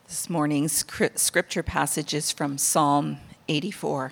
This morning's scripture passage is from Psalm 84.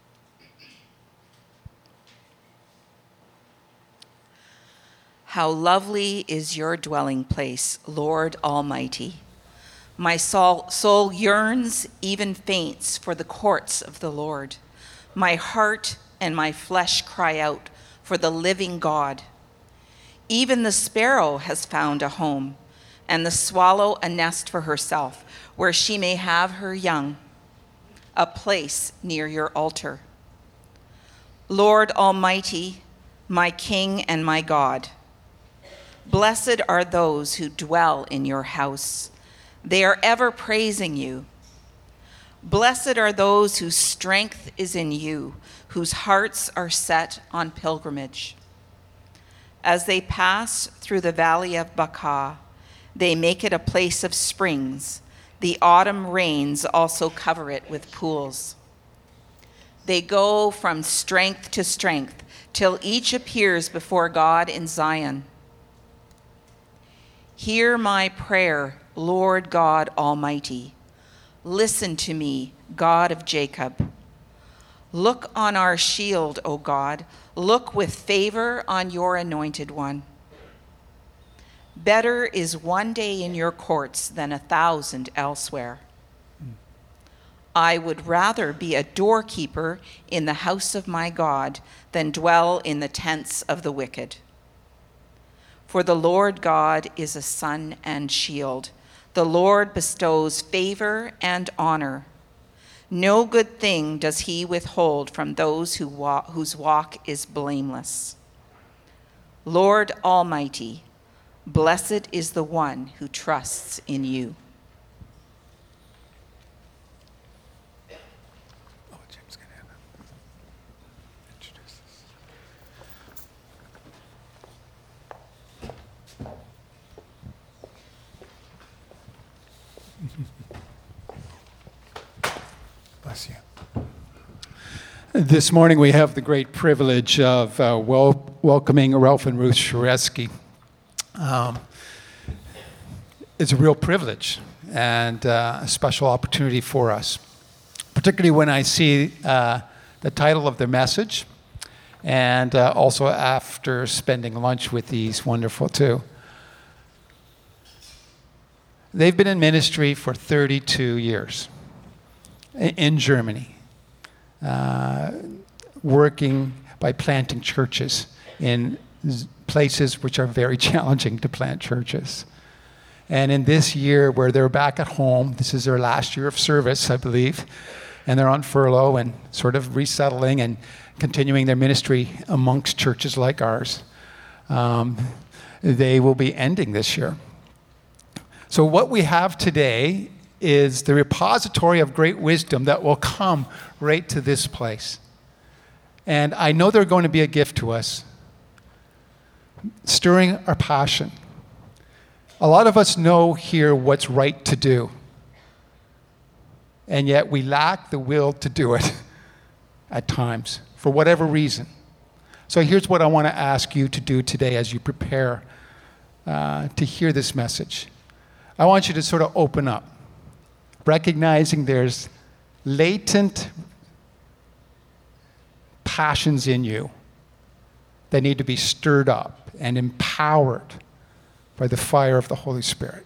How lovely is your dwelling place, Lord Almighty. My soul yearns, even faints, for the courts of the Lord. My heart and my flesh cry out for the living God. Even the sparrow has found a home, and the swallow a nest for herself, where she may have her young, a place near your altar. Lord Almighty, my King and my God, blessed are those who dwell in your house. They are ever praising you. Blessed are those whose strength is in you, whose hearts are set on pilgrimage. As they pass through the valley of Baca, they make it a place of springs. The autumn rains also cover it with pools. They go from strength to strength till each appears before God in Zion. Hear my prayer, Lord God Almighty. Listen to me, God of Jacob. Look on our shield, O God. Look with favor on your anointed one. Better is one day in your courts than 1,000 elsewhere. I would rather be a doorkeeper in the house of my God than dwell in the tents of the wicked. For the Lord God is a sun and shield. The Lord bestows favor and honor. No good thing does he withhold from those whose walk is blameless. Lord Almighty, blessed is the one who trusts in you. Jim's going to introduce us. Bless you. This morning we have the great privilege of welcoming Ralph and Ruth Sharesky. It's a real privilege and a special opportunity for us, particularly when I see the title of their message and also after spending lunch with these wonderful two. They've been in ministry for 32 years in Germany, working by planting churches in places which are very challenging to plant churches. And in this year where they're back at home, this is their last year of service, I believe, and they're on furlough and sort of resettling and continuing their ministry amongst churches like ours. They will be ending this year. So what we have today is the repository of great wisdom that will come right to this place. And I know they're going to be a gift to us, stirring our passion. A lot of us know here what's right to do, and yet we lack the will to do it at times, for whatever reason. So here's what I want to ask you to do today as you prepare to hear this message. I want you to sort of open up, recognizing there's latent passions in you that need to be stirred up and empowered by the fire of the Holy Spirit.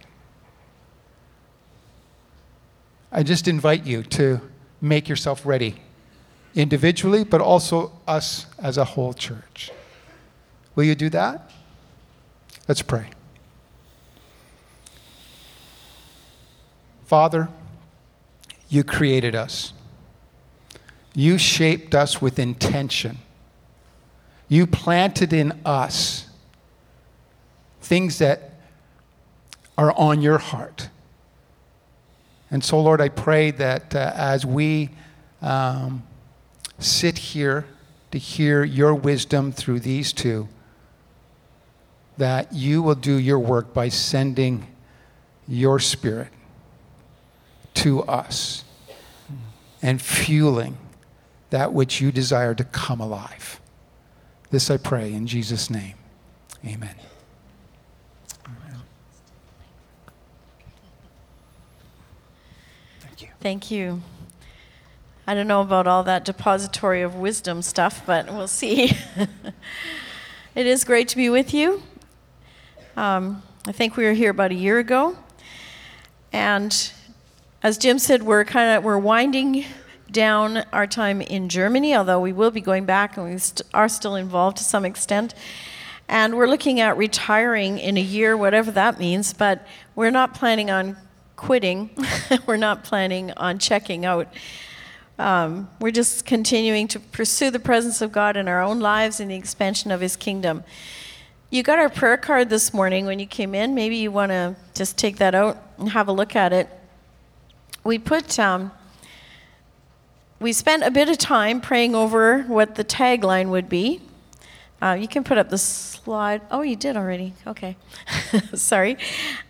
I just invite you to make yourself ready, individually, but also us as a whole church. Will you do that? Let's pray. Father, you created us. You shaped us with intention. You planted in us things that are on your heart. And so, Lord, I pray that as we sit here to hear your wisdom through these two, that you will do your work by sending your Spirit to us and fueling that which you desire to come alive. This I pray in Jesus' name. Amen. Thank you. Thank you. I don't know about all that depository of wisdom stuff, but we'll see. It is great to be with you. I think we were here about a year ago. And as Jim said, we're winding down our time in Germany, although we will be going back, and we are still involved to some extent. And we're looking at retiring in a year, whatever that means, but we're not planning on quitting. We're not planning on checking out. We're just continuing to pursue the presence of God in our own lives and the expansion of His kingdom. You got our prayer card this morning when you came in. Maybe you want to just take that out and have a look at it. We spent a bit of time praying over what the tagline would be. You can put up the slide. Oh, you did already. Okay. Sorry.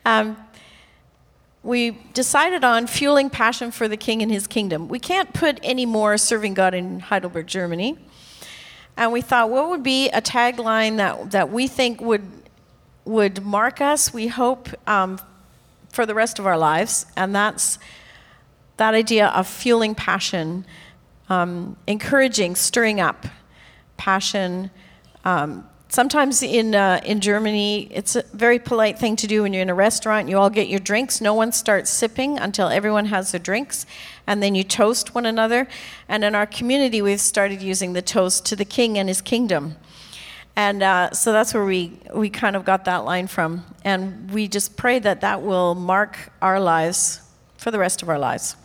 We decided on fueling passion for the King and His kingdom. We can't put any more serving God in Heidelberg, Germany. And we thought, what would be a tagline that we think would mark us, we hope, for the rest of our lives? And that's that idea of fueling passion, encouraging, stirring up passion. Sometimes in Germany, it's a very polite thing to do when you're in a restaurant. You all get your drinks. No one starts sipping until everyone has their drinks, and then you toast one another. And in our community, we've started using the toast to the King and His kingdom. And so that's where we kind of got that line from. And we just pray that will mark our lives for the rest of our lives.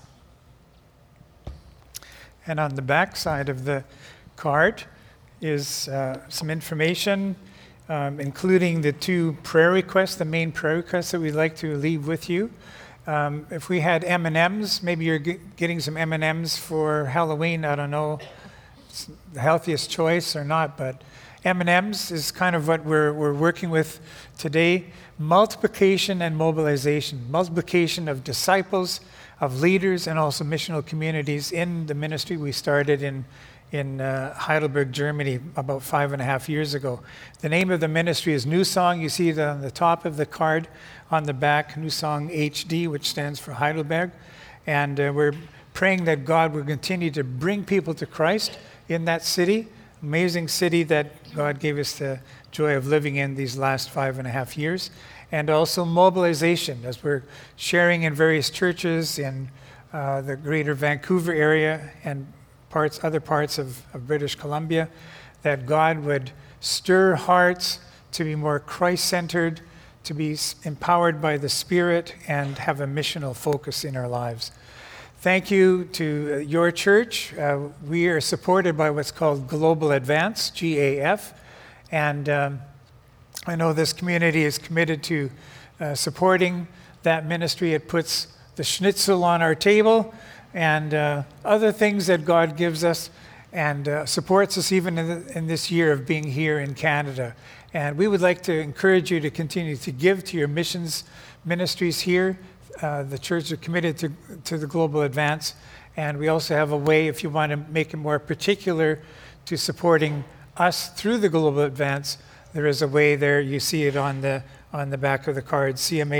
And on the back side of the card is some information, including the two prayer requests, the main prayer requests that we'd like to leave with you. If we had M&Ms, maybe you're getting some M&Ms for Halloween. I don't know it's the healthiest choice or not, but M&Ms is kind of what we're working with today. Multiplication and mobilization. Multiplication of disciples, of leaders, and also missional communities in the ministry we started in Heidelberg, Germany, about 5.5 years ago. The name of the ministry is New Song. You see it on the top of the card, on the back, New Song HD, which stands for Heidelberg. And we're praying that God will continue to bring people to Christ in that city, amazing city that God gave us the joy of living in these last 5.5 years. And also mobilization, as we're sharing in various churches in the greater Vancouver area and other parts of British Columbia, that God would stir hearts to be more Christ-centered, to be empowered by the Spirit, and have a missional focus in our lives. Thank you to your church. We are supported by what's called Global Advance, GAF, and I know this community is committed to supporting that ministry. It puts the schnitzel on our table and other things that God gives us, and supports us even in this year of being here in Canada. And we would like to encourage you to continue to give to your missions ministries here. The church is committed to the Global Advance, and we also have a way, if you want to make it more particular, to supporting us through the Global Advance. There is a way there. You see it on the back of the card,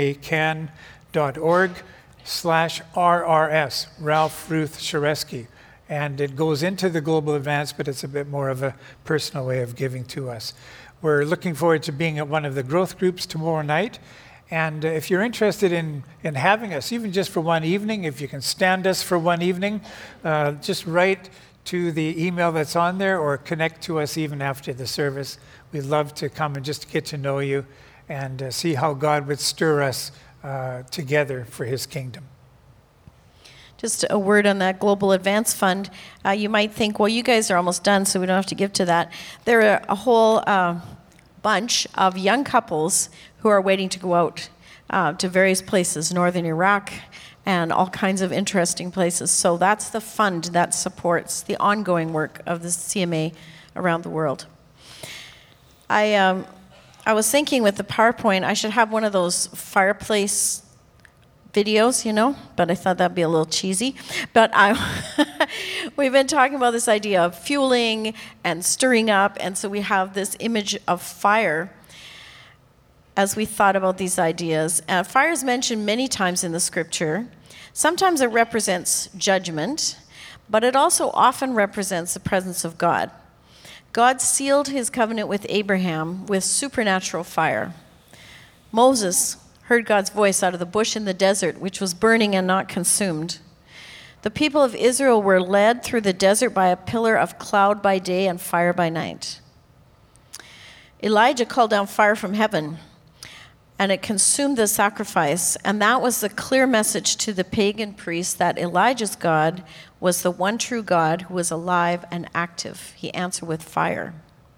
cmacan.org/RRS, Ralph Ruth Shareski. And it goes into the Global Advance, but it's a bit more of a personal way of giving to us. We're looking forward to being at one of the growth groups tomorrow night. And if you're interested in having us, even just for one evening, if you can stand us for one evening, just write to the email that's on there or connect to us even after the service. We'd love to come and just get to know you and see how God would stir us together for His kingdom. Just a word on that Global Advance Fund. You might think, well, you guys are almost done, so we don't have to give to that. There are a whole bunch of young couples who are waiting to go out to various places, northern Iraq and all kinds of interesting places. So that's the fund that supports the ongoing work of the CMA around the world. I was thinking with the PowerPoint, I should have one of those fireplace videos, but I thought that'd be a little cheesy. But we've been talking about this idea of fueling and stirring up, and so we have this image of fire as we thought about these ideas. Fire is mentioned many times in the scripture, Sometimes it represents judgment, but it also often represents the presence of God. God sealed his covenant with Abraham with supernatural fire. Moses heard God's voice out of the bush in the desert, which was burning and not consumed. The people of Israel were led through the desert by a pillar of cloud by day and fire by night. Elijah called down fire from heaven, and it consumed the sacrifice, and that was the clear message to the pagan priests that Elijah's God was the one true God who was alive and active. He answered with fire.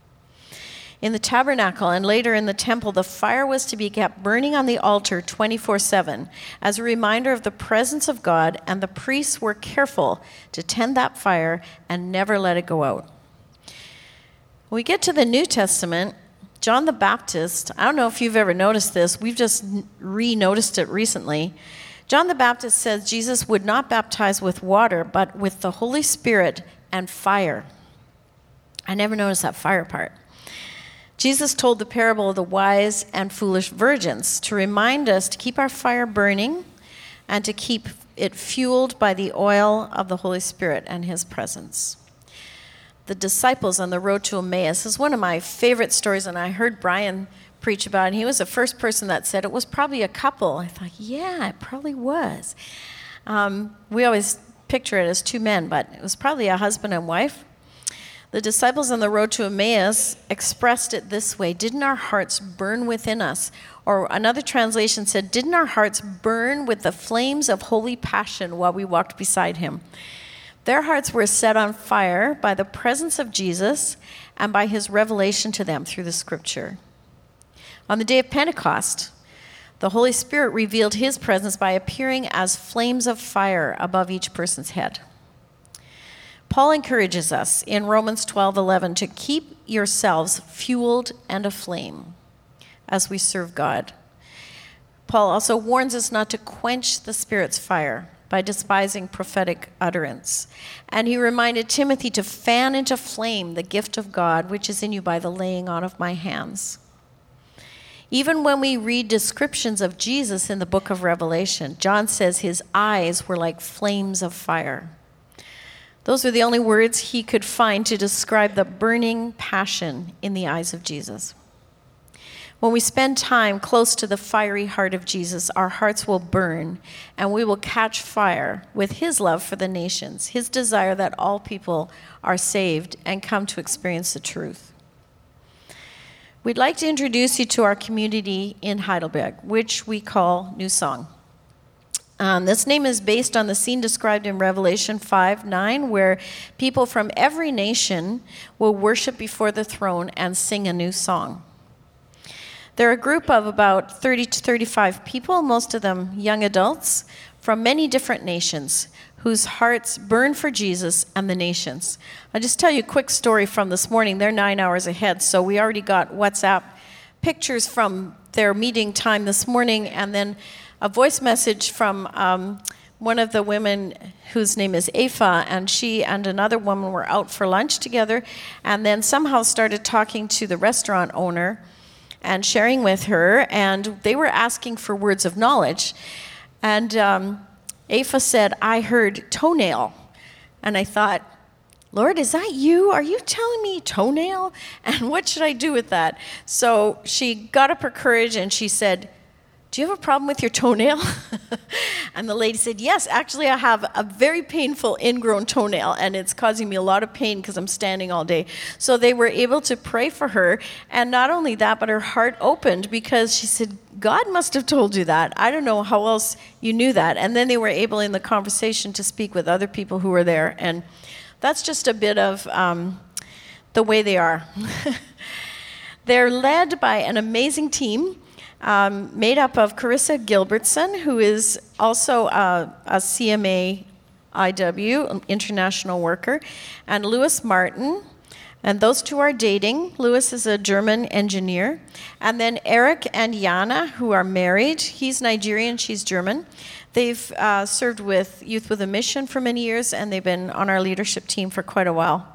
In the tabernacle and later in the temple, the fire was to be kept burning on the altar 24/7 as a reminder of the presence of God, and the priests were careful to tend that fire and never let it go out. When we get to the New Testament, John the Baptist, I don't know if you've ever noticed this, we've just re-noticed it recently. John the Baptist says Jesus would not baptize with water, but with the Holy Spirit and fire. I never noticed that fire part. Jesus told the parable of the wise and foolish virgins to remind us to keep our fire burning and to keep it fueled by the oil of the Holy Spirit and his presence. The disciples on the road to Emmaus is one of my favorite stories, and I heard Brian preach about it, and he was the first person that said it was probably a couple. I thought, yeah, it probably was. We always picture it as two men, but it was probably a husband and wife. The disciples on the road to Emmaus expressed it this way: didn't our hearts burn within us? Or another translation said, didn't our hearts burn with the flames of holy passion while we walked beside him? Their hearts were set on fire by the presence of Jesus and by his revelation to them through the scripture. On the day of Pentecost, the Holy Spirit revealed his presence by appearing as flames of fire above each person's head. Paul encourages us in Romans 12:11 to keep yourselves fueled and aflame as we serve God. Paul also warns us not to quench the Spirit's fire by despising prophetic utterance. And he reminded Timothy to fan into flame the gift of God, which is in you by the laying on of my hands. Even when we read descriptions of Jesus in the book of Revelation, John says his eyes were like flames of fire. Those were the only words he could find to describe the burning passion in the eyes of Jesus. When we spend time close to the fiery heart of Jesus, our hearts will burn, and we will catch fire with his love for the nations, his desire that all people are saved and come to experience the truth. We'd like to introduce you to our community in Heidelberg, which we call New Song. This name is based on the scene described in Revelation 5:9, where people from every nation will worship before the throne and sing a new song. They're a group of about 30 to 35 people, most of them young adults, from many different nations, whose hearts burn for Jesus and the nations. I'll just tell you a quick story from this morning. They're 9 hours ahead, so we already got WhatsApp pictures from their meeting time this morning, and then a voice message from one of the women whose name is Afa, and she and another woman were out for lunch together, and then somehow started talking to the restaurant owner and sharing with her, and they were asking for words of knowledge. And Afa said, I heard toenail. And I thought, Lord, is that you? Are you telling me toenail? And what should I do with that? So she got up her courage and she said, do you have a problem with your toenail? And the lady said, yes, actually I have a very painful ingrown toenail, and it's causing me a lot of pain because I'm standing all day. So they were able to pray for her, and not only that, but her heart opened because she said, God must have told you that. I don't know how else you knew that. And then they were able in the conversation to speak with other people who were there, and that's just a bit of the way they are. They're led by an amazing team. Made up of Carissa Gilbertson, who is also a CMA IW, international worker, and Lewis Martin. And those two are dating. Lewis is a German engineer. And then Eric and Yana, who are married. He's Nigerian, she's German. They've served with Youth with a Mission for many years, and they've been on our leadership team for quite a while.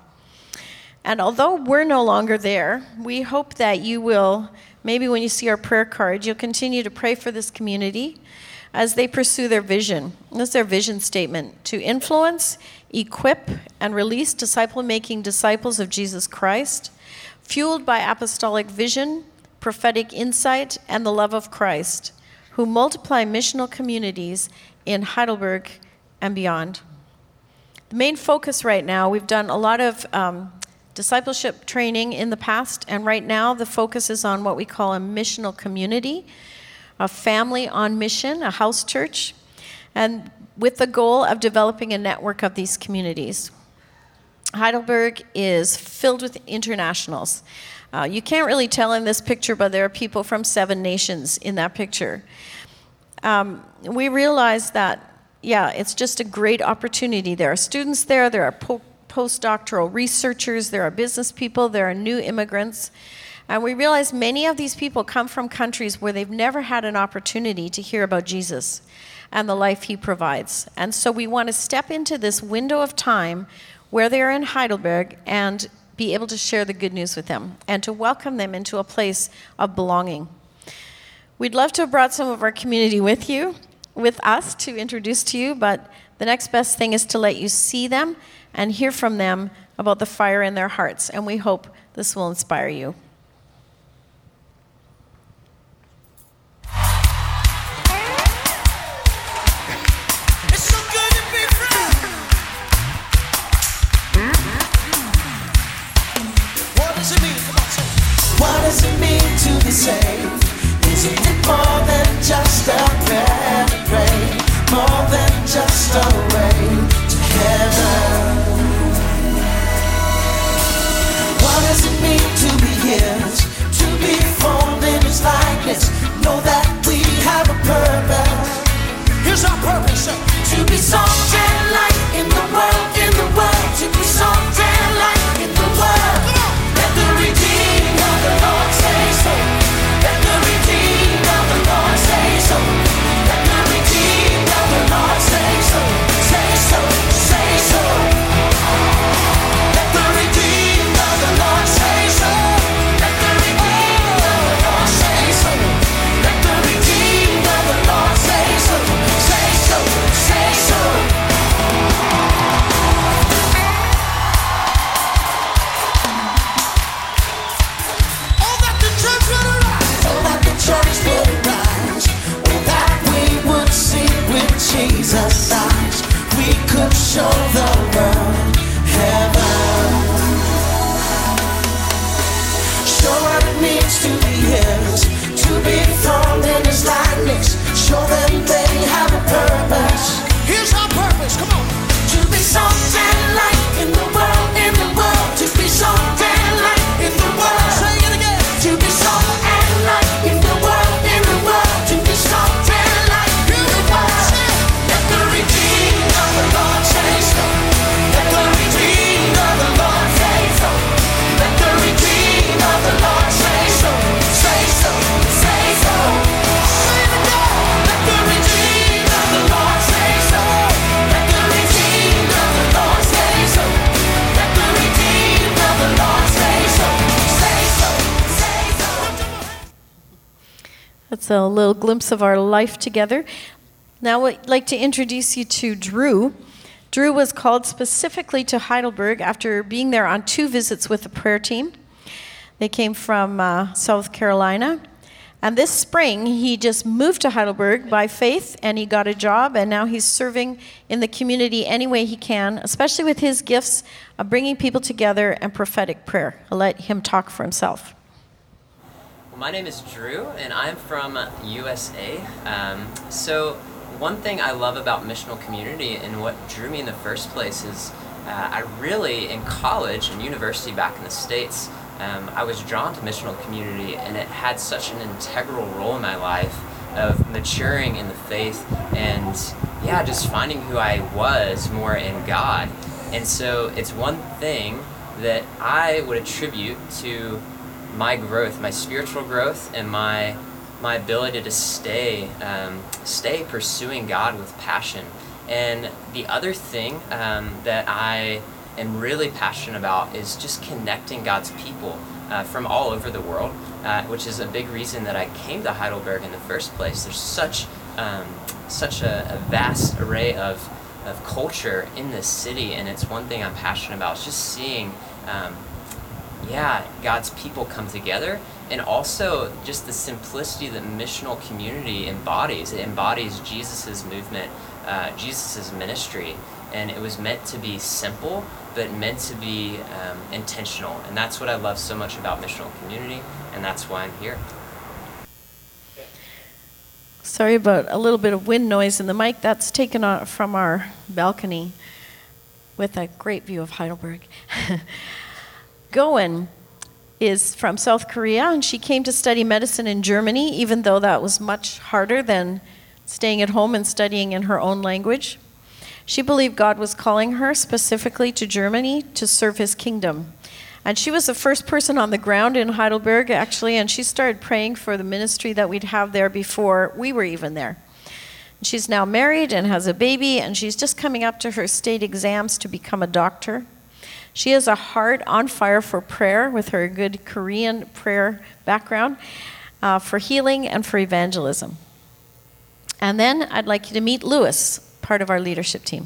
And although we're no longer there, we hope that you will, maybe when you see our prayer card, you'll continue to pray for this community. as they pursue their vision. This is their vision statement: to influence, equip, and release disciple-making disciples of Jesus Christ, fueled by apostolic vision, prophetic insight, and the love of Christ, who multiply missional communities in Heidelberg and beyond. The main focus right now, we've done a lot of discipleship training in the past, and right now the focus is on what we call a missional community, a family on mission, a house church, and with the goal of developing a network of these communities. Heidelberg is filled with internationals. You can't really tell in this picture, but there are people from 7 nations in that picture. We realize that, it's just a great opportunity. There are students there are postdoctoral researchers, there are business people, there are new immigrants. And we realize many of these people come from countries where they've never had an opportunity to hear about Jesus and the life he provides. And so we want to step into this window of time where they are in Heidelberg and be able to share the good news with them and to welcome them into a place of belonging. We'd love to have brought some of our community with us to introduce to you, but the next best thing is to let you see them and hear from them about the fire in their hearts, and we hope this will inspire you. It's so good to be free. What does it mean? Come on, say it. What does it mean to be saved? Isn't it more than just a prayer to pray? More than just a way to heaven. What does it mean to be his? To be formed in his likeness? Know that we have a purpose. Here's our purpose. To be salt and light in the world, to be salt and light in the world. Let the redeemed of the Lord say so. Let the redeemed of the Lord say so. Let the redeemed of the Lord say so. Say so, say so. Let the redeemed of the Lord say so. Let the redeemed of the Lord say so. Let the redeemed of the Lord say so. Say so, say so. Oh, that the church would arise. Oh, that the church would arise. Oh, that we would see with Jesus' eyes. We could show the world heaven. Show what it means to be his, to be formed in his likeness. Show them they have a purpose. Here's our purpose, come on. To be salt and light in the world, to be salt and light in the world. Say it again. To be salt and light in the world, to be salt and light in the world. Let the redeemed of the Lord say so. Let the redeemed of the Lord say so. Let the redeemed of the Lord say so. Say so, say so. Say it again. Let the redeemed of the Lord say so. Let the redeemed of the Lord say so. Let the redeemed of the Lord say so. Say so, say so. That's a little glimpse of our life together. Now I'd like to introduce you to Drew. Drew was called specifically to Heidelberg after being there on 2 visits with the prayer team. They came from South Carolina. And this spring, he just moved to Heidelberg by faith, and he got a job, and now he's serving in the community any way he can, especially with his gifts of bringing people together and prophetic prayer. I'll let him talk for himself. Well, my name is Drew, and I'm from USA. So one thing I love about missional community and what drew me in the first place is I really, in college and university back in the States, I was drawn to missional community, and it had such an integral role in my life of maturing in the faith and, just finding who I was more in God. And so it's one thing that I would attribute to my growth, my spiritual growth, and my ability to stay pursuing God with passion. And the other thing that I am really passionate about is just connecting God's people from all over the world, which is a big reason that I came to Heidelberg in the first place. There's such such a vast array of culture in this city, and it's one thing I'm passionate about. It's just seeing, God's people come together, and also just the simplicity that missional community embodies. It embodies Jesus's movement, Jesus's ministry, and it was meant to be simple, but meant to be intentional. And that's what I love so much about missional community, and that's why I'm here. Sorry about a little bit of wind noise in the mic. That's taken from our balcony with a great view of Heidelberg. Goen is from South Korea, and she came to study medicine in Germany, even though that was much harder than staying at home and studying in her own language. She believed God was calling her specifically to Germany to serve his kingdom. And she was the first person on the ground in Heidelberg, actually, and she started praying for the ministry that we'd have there before we were even there. She's now married and has a baby, and she's just coming up to her state exams to become a doctor. She has a heart on fire for prayer with her good Korean prayer background, for healing and for evangelism. And then I'd like you to meet Louis, part of our leadership team.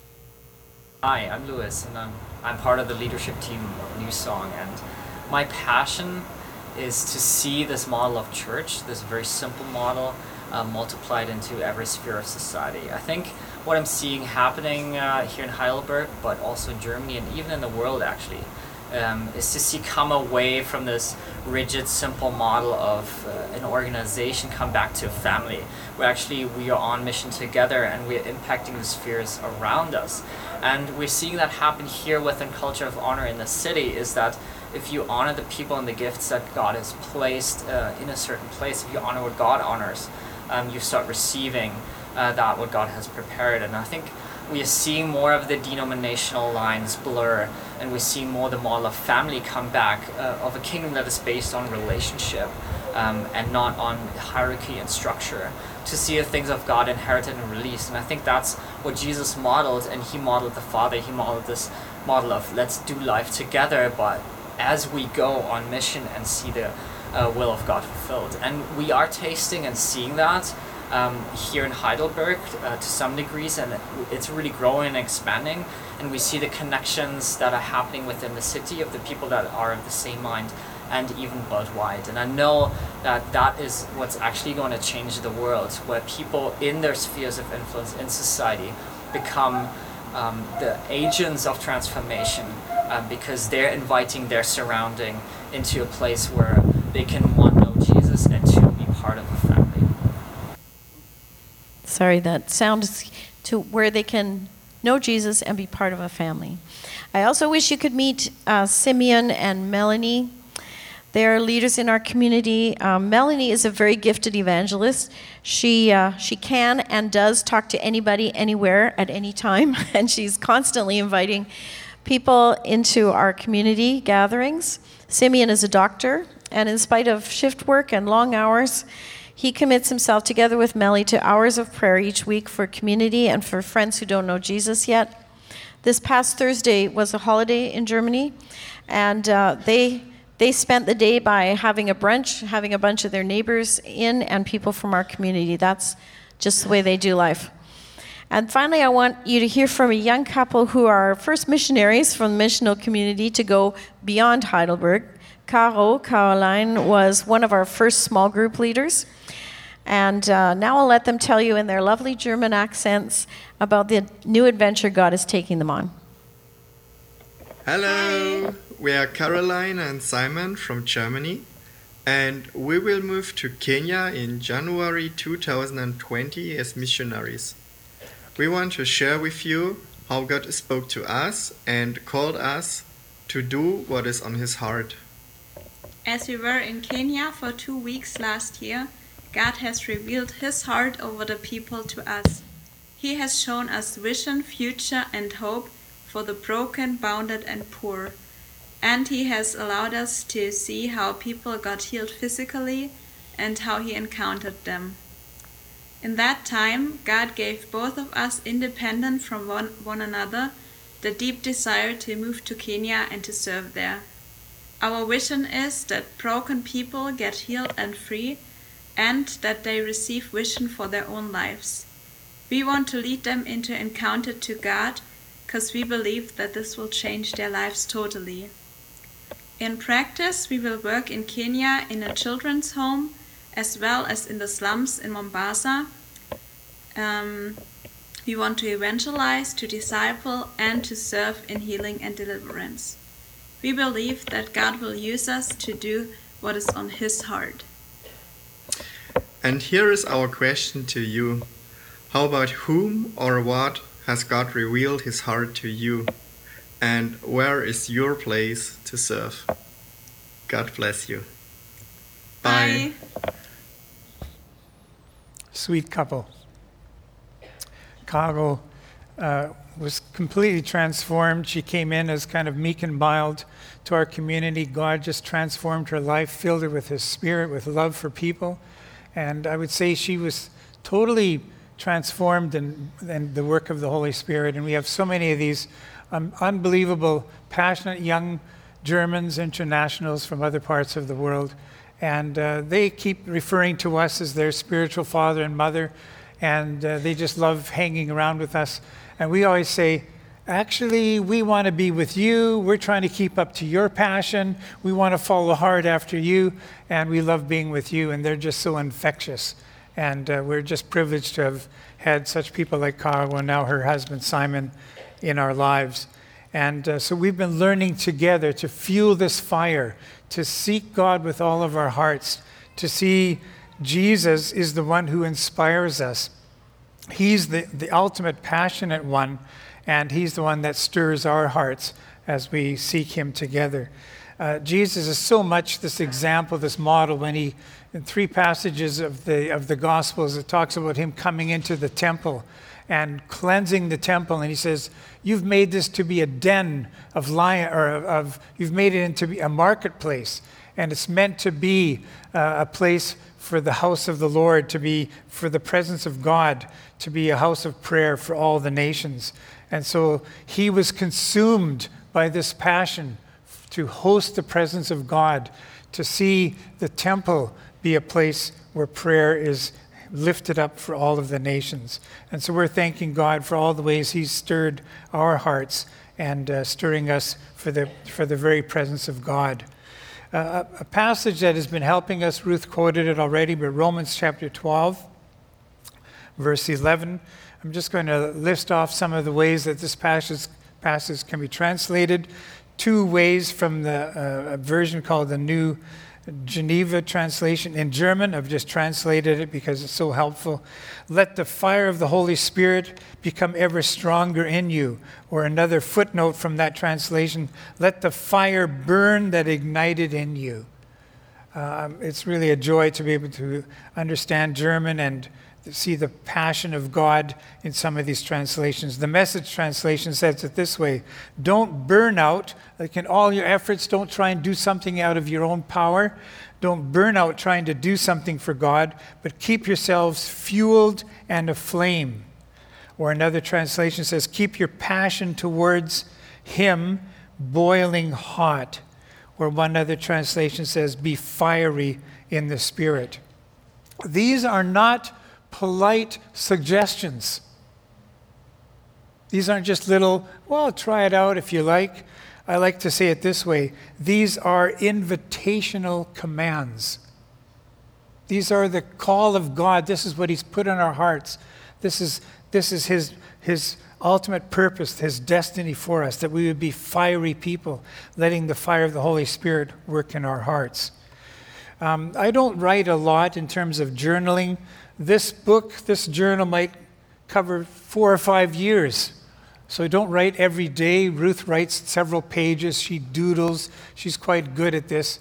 Hi, I'm Louis, and I'm part of the leadership team of New Song, and my passion is to see this model of church, this very simple model, multiplied into every sphere of society. I think what I'm seeing happening here in Heidelberg, but also in Germany and even in the world actually, is to see come away from this rigid, simple model of an organization come back to a family, where actually we are on mission together and we're impacting the spheres around us. And we're seeing that happen here within Culture of Honor in the city, is that if you honor the people and the gifts that God has placed in a certain place, if you honor what God honors, you start receiving that what God has prepared. And I think we are seeing more of the denominational lines blur, and we're seeing more the model of family come back, of a kingdom that is based on relationship and not on hierarchy and structure, to see the things of God inherited and released. And I think that's what Jesus modeled, and he modeled the Father. He modeled this model of let's do life together, but as we go on mission and see the will of God fulfilled. And we are tasting and seeing that here in Heidelberg to some degrees, and it's really growing and expanding, and we see the connections that are happening within the city of the people that are of the same mind and even worldwide. And I know that that is what's actually going to change the world, where people in their spheres of influence in society become the agents of transformation, because they're inviting their surrounding into a place where they can know Jesus and to be part of a family. Sorry, that sounds to where they can know Jesus and be part of a family. I also wish you could meet Simeon and Melanie. They're leaders in our community. Melanie is a very gifted evangelist. She can and does talk to anybody, anywhere, at any time, and she's constantly inviting people into our community gatherings. Simeon is a doctor, and in spite of shift work and long hours, he commits himself together with Melly to hours of prayer each week for community and for friends who don't know Jesus yet. This past Thursday was a holiday in Germany, and they spent the day by having a brunch, having a bunch of their neighbors in and people from our community. That's just the way they do life. And finally, I want you to hear from a young couple who are first missionaries from the missional community to go beyond Heidelberg. Caroline was one of our first small group leaders. And now I'll let them tell you in their lovely German accents about the new adventure God is taking them on. Hello, we are Caroline and Simon from Germany, and we will move to Kenya in January 2020 as missionaries. We want to share with you how God spoke to us and called us to do what is on his heart. As we were in Kenya for 2 weeks last year, God has revealed his heart over the people to us. He has shown us vision, future, and hope for the broken, bounded, and poor. And he has allowed us to see how people got healed physically and how he encountered them. In that time, God gave both of us, independent from one another, the deep desire to move to Kenya and to serve there. Our vision is that broken people get healed and free, and that they receive vision for their own lives. We want to lead them into encounter to God because we believe that this will change their lives totally. In practice, we will work in Kenya in a children's home as well as in the slums in Mombasa. We want to evangelize, to disciple, and to serve in healing and deliverance. We believe that God will use us to do what is on His heart. And here is our question to you. How about whom or what has God revealed His heart to you? And where is your place to serve? God bless you. Bye. Sweet couple. Kago was completely transformed. She came in as kind of meek and mild to our community. God just transformed her life, filled her with His Spirit, with love for people. And I would say she was totally transformed in the work of the Holy Spirit. And we have so many of these unbelievable, passionate young Germans, internationals from other parts of the world. And they keep referring to us as their spiritual father and mother. And they just love hanging around with us. And we always say, actually, we want to be with you. We're trying to keep up to your passion. We want to follow hard after you. And we love being with you. And they're just so infectious. And we're just privileged to have had such people like Kago and now her husband Simon in our lives. And so we've been learning together to fuel this fire, to seek God with all of our hearts, to see Jesus is the one who inspires us. He's the ultimate passionate one, and He's the one that stirs our hearts as we seek Him together. Jesus is so much this example, this model, when He, in 3 passages of the Gospels, it talks about Him coming into the temple and cleansing the temple, and He says, "You've made this to be a den of lion, or you've made it into a marketplace, and it's meant to be a place for the house of the Lord, to be for the presence of God, to be a house of prayer for all the nations." And so He was consumed by this passion to host the presence of God, to see the temple be a place where prayer is lifted up for all of the nations. And so we're thanking God for all the ways He's stirred our hearts and stirring us for the very presence of God. A passage that has been helping us, Ruth quoted it already, but Romans chapter 12, verse 11. I'm just going to list off some of the ways that this passage can be translated. 2 ways from a version called the New Geneva translation. In German, I've just translated it because it's so helpful. "Let the fire of the Holy Spirit become ever stronger in you." Or another footnote from that translation, "Let the fire burn that ignited in you." It's really a joy to be able to understand German and see the passion of God in some of these translations. The Message translation says it this way: "Don't burn out, like in all your efforts, don't try and do something out of your own power. Don't burn out trying to do something for God, but keep yourselves fueled and aflame." Or another translation says, "Keep your passion towards Him boiling hot." Or one other translation says, "Be fiery in the Spirit." These are not polite suggestions. These aren't just little, well, try it out if you like. I like to say it this way: these are invitational commands. These are the call of God. This is what He's put in our hearts. This is His ultimate purpose, His destiny for us, that we would be fiery people, letting the fire of the Holy Spirit work in our hearts. I don't write a lot in terms of journaling. This journal might cover 4 or 5 years. So I don't write every day. Ruth writes several pages. She doodles. She's quite good at this.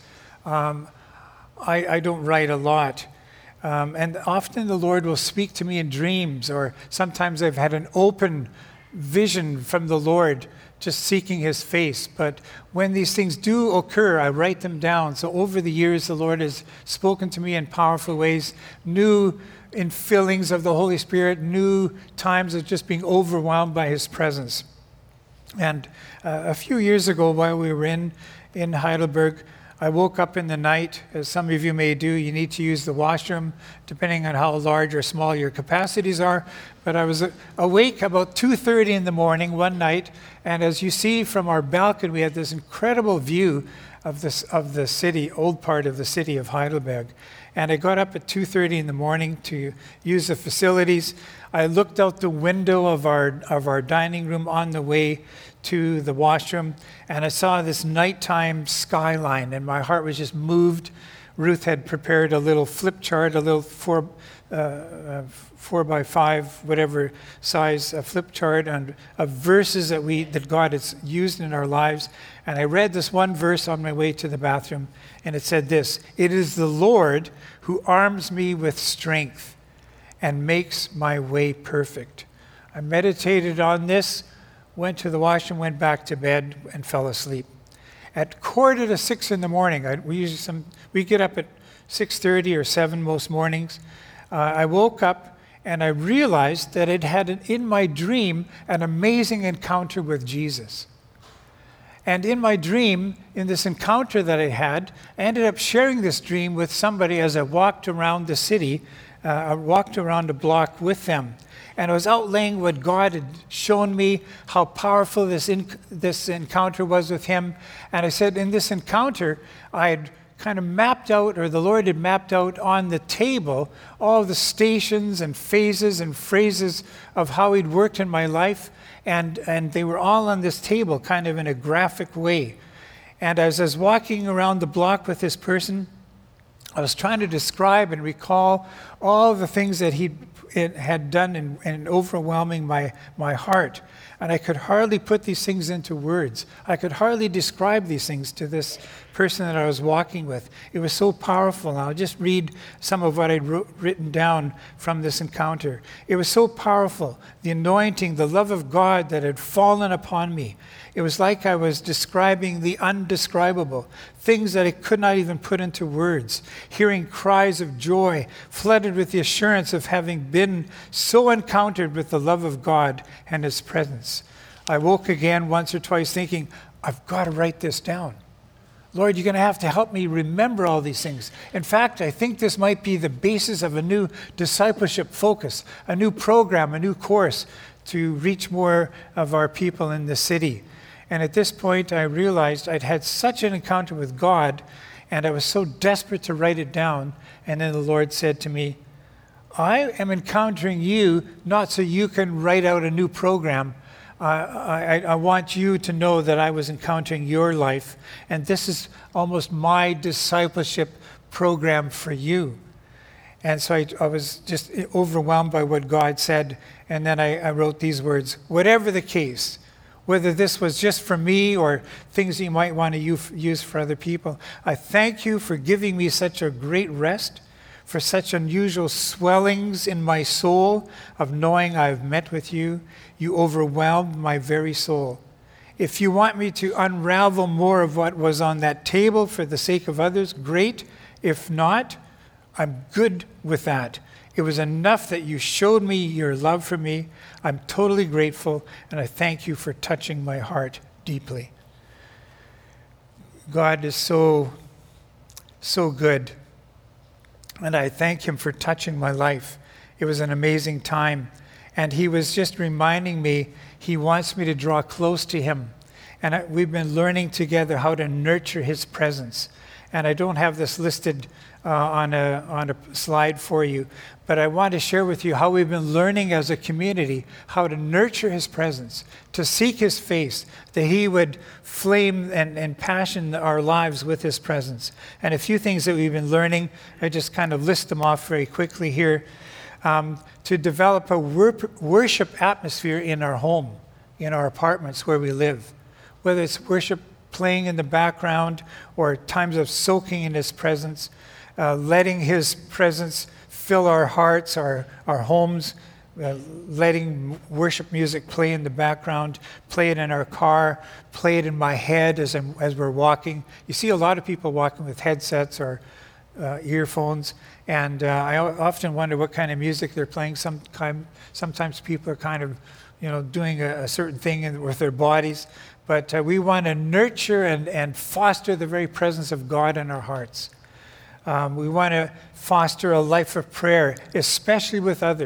I don't write a lot. And often the Lord will speak to me in dreams, or sometimes I've had an open vision from the Lord, just seeking His face. But when these things do occur, I write them down. So over the years, the Lord has spoken to me in powerful ways, new infillings of the Holy Spirit, new times of just being overwhelmed by His presence. And a few years ago, while we were in Heidelberg, I woke up in the night, as some of you may do. You need to use the washroom, depending on how large or small your capacities are. But I was awake about 2:30 in the morning one night, and as you see from our balcony, we had this incredible view of the city, old part of the city of Heidelberg. And I got up at 2:30 in the morning to use the facilities. I looked out the window of our dining room on the way to the washroom, and I saw this nighttime skyline, and my heart was just moved. Ruth had prepared a little flip chart, a little 4x5, whatever size flip chart, and of verses that God has used in our lives. And I read this one verse on my way to the bathroom, and it said this: "It is the Lord who arms me with strength and makes my way perfect." I meditated on this, went to the washroom, went back to bed, and fell asleep. At 5:45 in the morning, we get up at 6:30 or 7 most mornings. I woke up and I realized that I'd had in my dream an amazing encounter with Jesus. And in my dream, in this encounter that I had, I ended up sharing this dream with somebody as I walked around the city. I walked around a block with them. And I was outlaying what God had shown me, how powerful this encounter was with him. And I said, in this encounter, I had kind of mapped out, or the Lord had mapped out on the table, all the stations and phases and phrases of how he'd worked in my life. And they were all on this table, kind of in a graphic way. And as I was walking around the block with this person, I was trying to describe and recall all the things that he had done in overwhelming my heart. And I could hardly put these things into words. I could hardly describe these things to this person that I was walking with. It was so powerful. And I'll just read some of what I'd written down from this encounter. It was so powerful. The anointing, the love of God that had fallen upon me. It was like I was describing the undescribable, things that I could not even put into words, hearing cries of joy, flooded with the assurance of having been so encountered with the love of God and his presence. I woke again once or twice thinking, I've got to write this down. Lord, you're going to have to help me remember all these things. In fact, I think this might be the basis of a new discipleship focus, a new program, a new course to reach more of our people in the city. And at this point, I realized I'd had such an encounter with God, and I was so desperate to write it down. And then the Lord said to me, I am encountering you not so you can write out a new program. I want you to know that I was encountering your life, and this is almost my discipleship program for you. And so I was just overwhelmed by what God said, and then I wrote these words: whatever the case, whether this was just for me or things you might want to use for other people, I thank you for giving me such a great rest, for such unusual swellings in my soul of knowing I've met with you. You overwhelmed my very soul. If you want me to unravel more of what was on that table for the sake of others, great. If not, I'm good with that. It was enough that you showed me your love for me. I'm totally grateful, and I thank you for touching my heart deeply. God is so good, and I thank him for touching my life. It was an amazing time, and he was just reminding me he wants me to draw close to him. And we've been learning together how to nurture his presence. And I don't have this listed on a slide for you, but I want to share with you how we've been learning as a community how to nurture his presence, to seek his face, that he would flame and passion our lives with his presence. And a few things that we've been learning, I just kind of list them off very quickly here. To develop a worship atmosphere in our home, in our apartments where we live, whether it's worship playing in the background or times of soaking in his presence, letting his presence fill our hearts, our homes, letting worship music play in the background, play it in our car, play it in my head as we're walking. You see a lot of people walking with headsets or earphones, and I often wonder what kind of music they're playing. Sometimes people are kind of, doing a certain thing with their bodies, but we want to nurture and foster the very presence of God in our hearts. We want to foster a life of prayer, especially with others.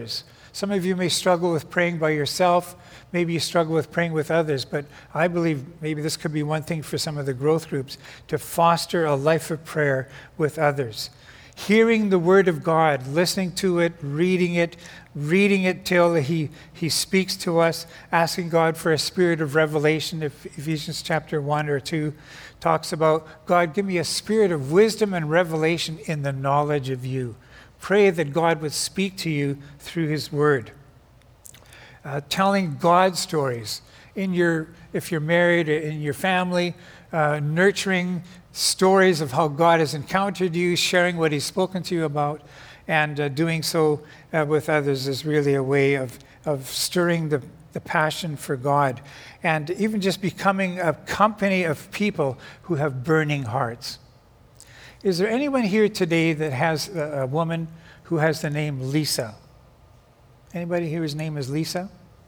Some of you may struggle with praying by yourself. Maybe you struggle with praying with others. But I believe maybe this could be one thing for some of the growth groups, to foster a life of prayer with others. Hearing the Word of God, listening to it, reading it till He speaks to us, asking God for a spirit of revelation. If Ephesians chapter 1 or 2 talks about, God, give me a spirit of wisdom and revelation in the knowledge of you. Pray that God would speak to you through His Word. Telling God stories if you're married or in your family, nurturing stories of how God has encountered you, sharing what He's spoken to you about, and doing so with others is really a way of stirring the passion for God, and even just becoming a company of people who have burning hearts. Is there anyone here today that has a woman who has the name Lisa? Anybody here whose name is Lisa?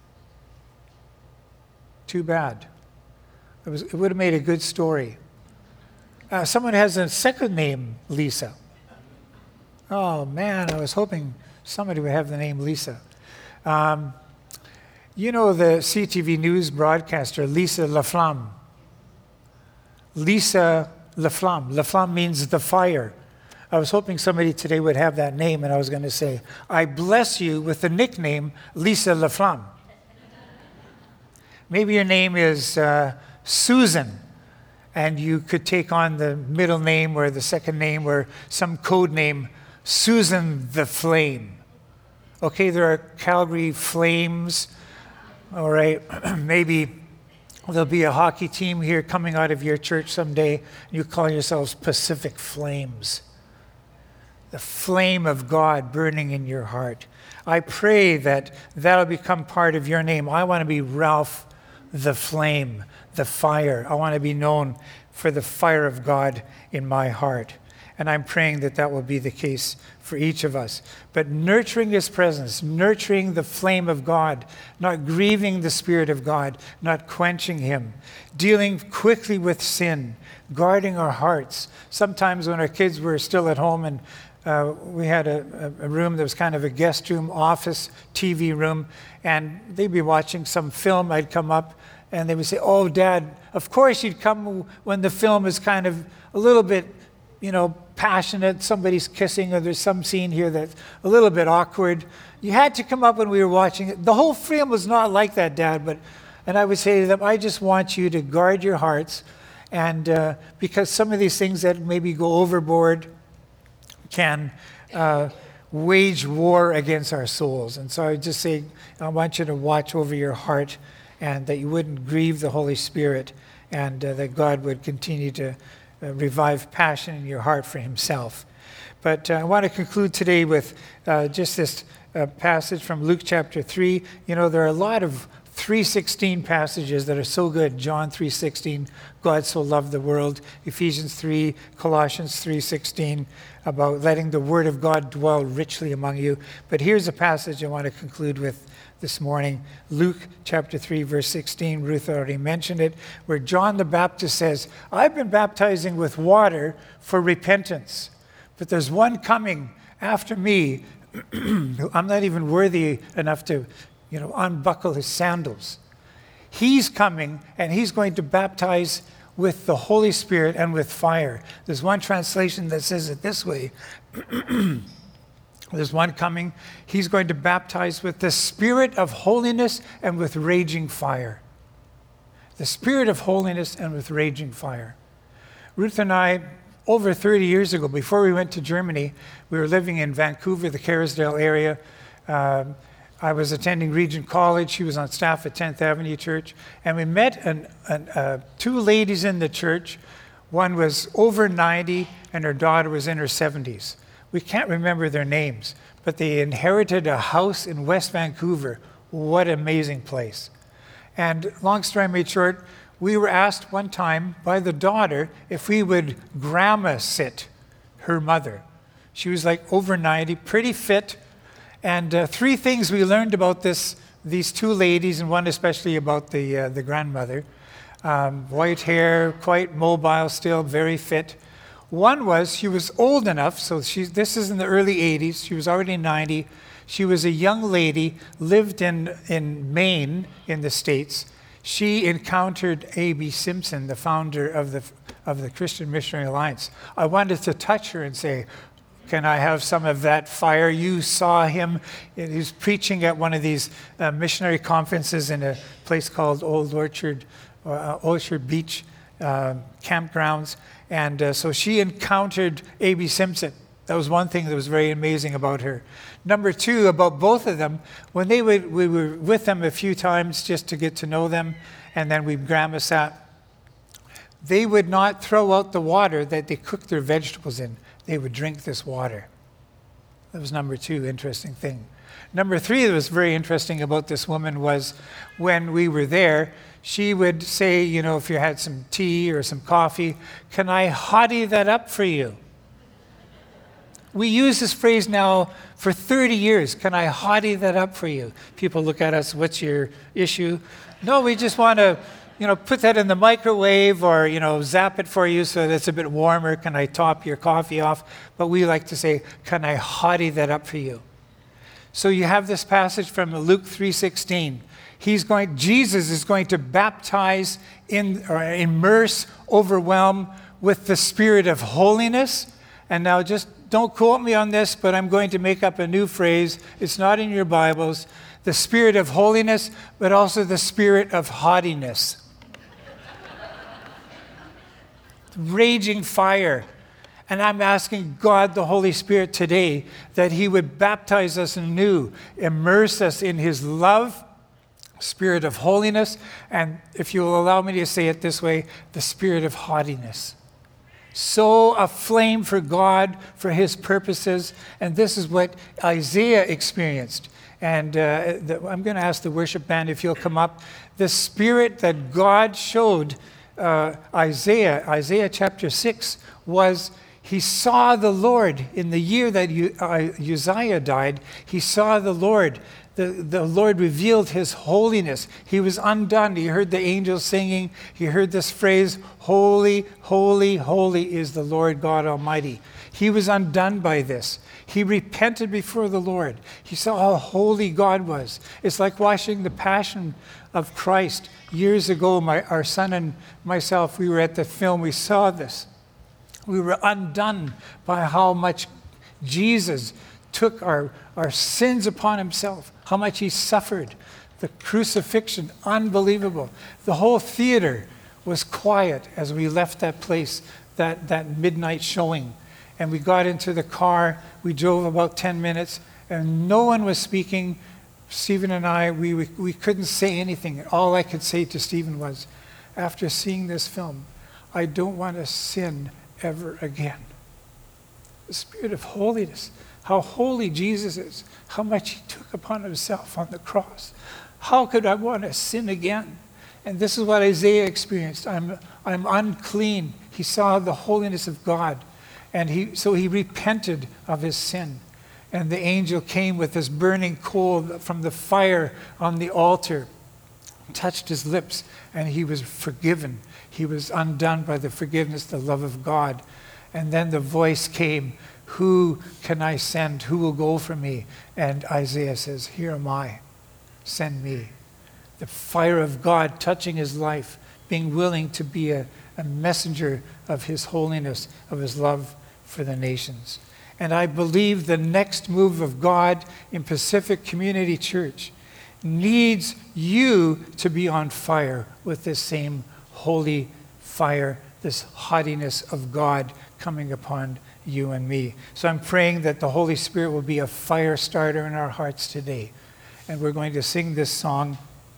Too bad. It would have made a good story. Someone has a second name, Lisa. Oh man, I was hoping somebody would have the name Lisa. You know the CTV News broadcaster, Lisa Laflamme. Lisa Laflamme. Laflamme means the fire. I was hoping somebody today would have that name, and I was going to say, I bless you with the nickname Lisa Laflamme. Maybe your name is Susan, and you could take on the middle name or the second name or some code name, Susan the Flame. Okay, there are Calgary Flames. All right, maybe there'll be a hockey team here coming out of your church someday. You call yourselves Pacific Flames. The flame of God burning in your heart. I pray that that'll become part of your name. I want to be Ralph the Flame, the fire. I want to be known for the fire of God in my heart. And I'm praying that that will be the case for each of us. But nurturing His presence, nurturing the flame of God, not grieving the Spirit of God, not quenching Him, dealing quickly with sin, guarding our hearts. Sometimes when our kids were still at home and we had a room that was kind of a guest room, office, TV room, and they'd be watching some film. I'd come up and they would say, oh, Dad, of course you'd come when the film is kind of a little bit, passionate, somebody's kissing, or there's some scene here that's a little bit awkward. You had to come up when we were watching it. The whole film was not like that, Dad, and I would say to them, I just want you to guard your hearts, and because some of these things that maybe go overboard can wage war against our souls. And so I would just say, I want you to watch over your heart, and that you wouldn't grieve the Holy Spirit, and that God would continue to revive passion in your heart for Himself. But I want to conclude today with just this passage from Luke chapter 3. There are a lot of 3:16 passages that are so good. John 3:16, God so loved the world. Ephesians 3, Colossians 3:16, about letting the Word of God dwell richly among you. But here's a passage I want to conclude with this morning. Luke chapter 3, verse 16. Ruth already mentioned it, where John the Baptist says, I've been baptizing with water for repentance, but there's one coming after me. I'm not even worthy enough to unbuckle his sandals. He's coming, and he's going to baptize with the Holy Spirit and with fire. There's one translation that says it this way. There's one coming. He's going to baptize with the Spirit of holiness and with raging fire. The Spirit of holiness and with raging fire. Ruth and I, over 30 years ago, before we went to Germany, we were living in Vancouver, the Kerrisdale area. I was attending Regent College. She was on staff at 10th Avenue Church. And we met two ladies in the church. One was over 90, and her daughter was in her 70s. We can't remember their names, but they inherited a house in West Vancouver. What an amazing place. And long story made short, we were asked one time by the daughter if we would grandma sit her mother. She was like over 90, pretty fit. And three things we learned about these two ladies, and one especially about the grandmother. White hair, quite mobile still, very fit. One was she was old enough, so this is in the early 80s. She was already 90. She was a young lady, lived in Maine in the States. She encountered A.B. Simpson, the founder of the Christian Missionary Alliance. I wanted to touch her and say, can I have some of that fire? You saw him. He was preaching at one of these missionary conferences in a place called Old Orchard Beach campgrounds. And so she encountered A.B. Simpson. That was one thing that was very amazing about her. Number two, about both of them, when we were with them a few times just to get to know them, and then we'd grandma sat, they would not throw out the water that they cooked their vegetables in. They would drink this water. That was number two, interesting thing. Number three that was very interesting about this woman was when we were there, she would say, you know, if you had some tea or some coffee, can I hottie that up for you? We use this phrase now for 30 years. Can I hottie that up for you? People look at us, what's your issue? No, we just want to, you know, put that in the microwave or, you know, zap it for you so that it's a bit warmer. Can I top your coffee off? But we like to say, can I hottie that up for you? So you have this passage from Luke 3:16. Jesus is going to baptize or immerse, overwhelm with the spirit of holiness. And now just don't quote me on this, but I'm going to make up a new phrase. It's not in your Bibles. The spirit of holiness, but also the spirit of haughtiness. Raging fire. And I'm asking God, the Holy Spirit, today that He would baptize us anew, immerse us in His love, spirit of holiness, and if you will allow me to say it this way, the spirit of haughtiness. So aflame for God, for His purposes, and this is what Isaiah experienced. And I'm going to ask the worship band if you'll come up. The spirit that God showed Isaiah chapter 6, was he saw the Lord in the year that Uzziah died. He saw the Lord. The Lord revealed His holiness. He was undone. He heard the angels singing. He heard this phrase, holy, holy, holy is the Lord God Almighty. He was undone by this. He repented before the Lord. He saw how holy God was. It's like watching the Passion of Christ. Years ago, our son and myself, we were at the film. We saw this. We were undone by how much Jesus took our sins upon Himself, how much He suffered. The crucifixion, unbelievable. The whole theater was quiet as we left that place, that midnight showing. And we got into the car. We drove about 10 minutes, and no one was speaking. Stephen and I, we couldn't say anything. All I could say to Stephen was, after seeing this film, I don't want to sin ever again. The spirit of holiness, how holy Jesus is, how much He took upon Himself on the cross. How could I want to sin again? And this is what Isaiah experienced. I'm unclean. He saw the holiness of God, and so he repented of his sin. And the angel came with this burning coal from the fire on the altar, touched his lips, and he was forgiven. He was undone by the forgiveness, the love of God. And then the voice came, who can I send? Who will go for me? And Isaiah says, here am I. Send me. The fire of God touching his life, being willing to be a messenger of His holiness, of His love for the nations. And I believe the next move of God in Pacific Community Church needs you to be on fire with this same holy fire, this haughtiness of God coming upon you and me. So I'm praying that the Holy Spirit will be a fire starter in our hearts today. And we're going to sing this song.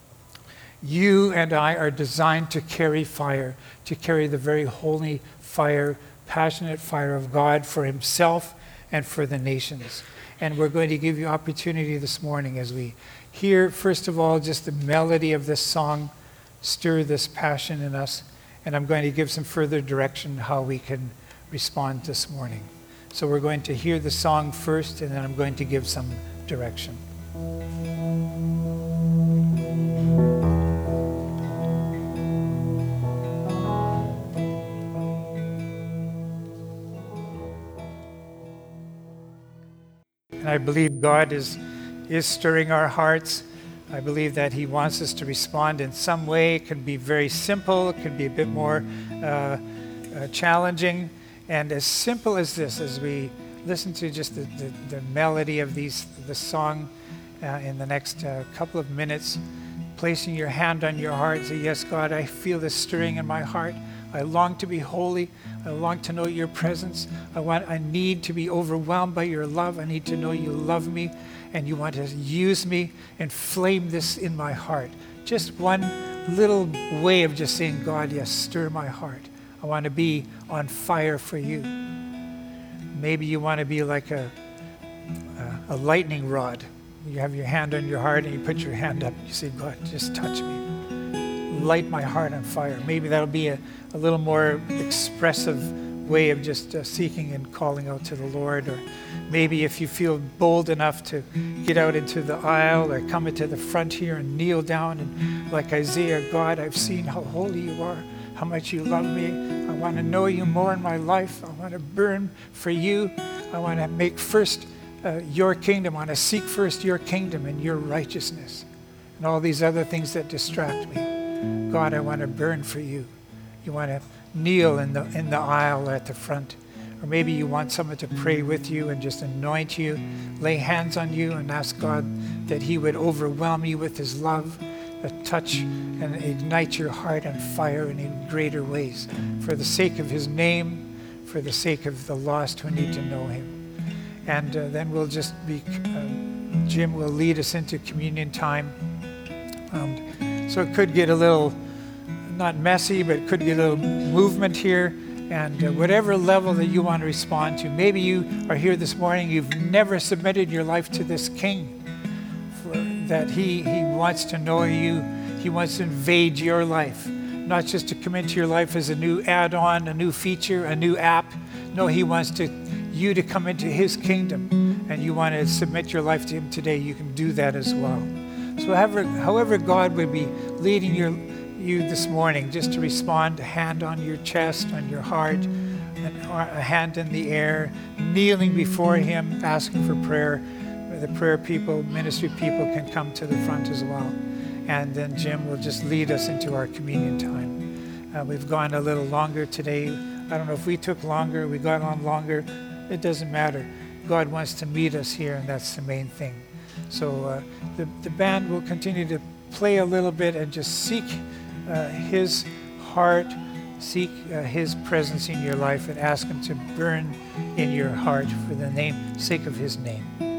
You and I are designed to carry fire, to carry the very holy fire, passionate fire of God for Himself and for the nations. And we're going to give you opportunity this morning as we hear, first of all, just the melody of this song stir this passion in us. And I'm going to give some further direction how we can respond this morning. So we're going to hear the song first, and then I'm going to give some direction. And I believe God is is stirring our hearts. I believe that he wants us to respond in some way. It can be very simple. It can be a bit more challenging. And as simple as this, as we listen to just the melody of the song in the next couple of minutes, placing your hand on your heart, say, yes, God, I feel this stirring in my heart. I long to be holy. I long to know your presence. I need to be overwhelmed by your love. I need to know you love me and you want to use me and flame this in my heart. Just one little way of just saying, God, yes, stir my heart. I want to be on fire for you. Maybe you want to be like a lightning rod. You have your hand on your heart and you put your hand up. You say, God, just touch me. Light my heart on fire. Maybe that'll be a little more expressive way of just seeking and calling out to the Lord. Or maybe if you feel bold enough to get out into the aisle or come into the front here and kneel down and like Isaiah, God, I've seen how holy you are, how much you love me. I want to know you more in my life. I want to burn for you. I want to make first your kingdom. I want to seek first your kingdom and your righteousness and all these other things that distract me. God, I want to burn for you. You want to kneel in the aisle at the front. Or maybe you want someone to pray with you and just anoint you, lay hands on you and ask God that he would overwhelm you with his love, touch and ignite your heart on fire and in greater ways for the sake of his name, for the sake of the lost who need to know him. And then we'll just be, Jim will lead us into communion time. So it could get a little, not messy, but it could get a little movement here. And whatever level that you want to respond to. Maybe you are here this morning, you've never submitted your life to this King. That he wants to know you. He wants to invade your life. Not just to come into your life as a new add-on, a new feature, a new app. No, he wants you to come into his kingdom. And you want to submit your life to him today. You can do that as well. So however God would be leading you this morning, just to respond, a hand on your chest, on your heart, a hand in the air, kneeling before him, asking for prayer. The prayer people, ministry people can come to the front as well. And then Jim will just lead us into our communion time. We've gone a little longer today. I don't know if we took longer, we got on longer. It doesn't matter. God wants to meet us here, and that's the main thing. So the band will continue to play a little bit and just seek his heart, seek his presence in your life, and ask him to burn in your heart for the sake of his name.